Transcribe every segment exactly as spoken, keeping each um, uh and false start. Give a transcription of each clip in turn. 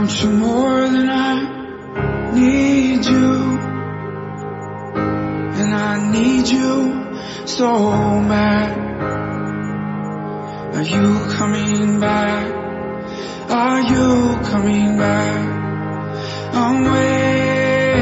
want you more than I need you, and I need you so bad. Are you coming back? Are you coming back? I'm waiting.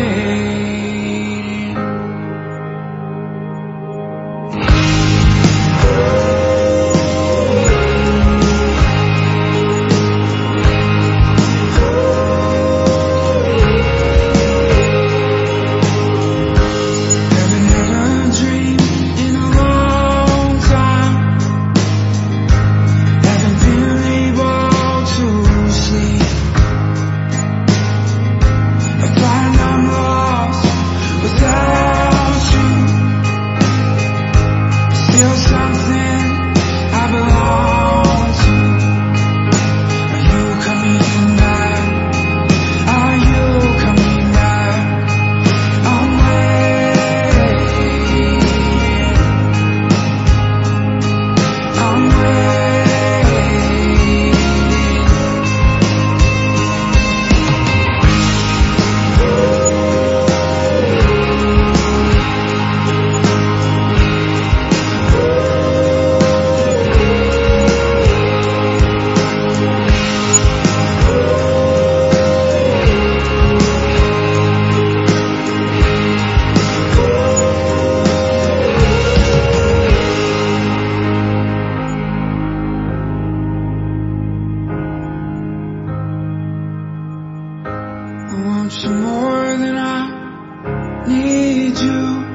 I want you more than I need you,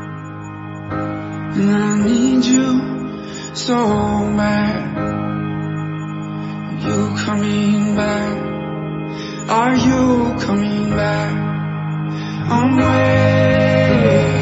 and I need you so bad. Are you coming back? Are you coming back? I'm waiting.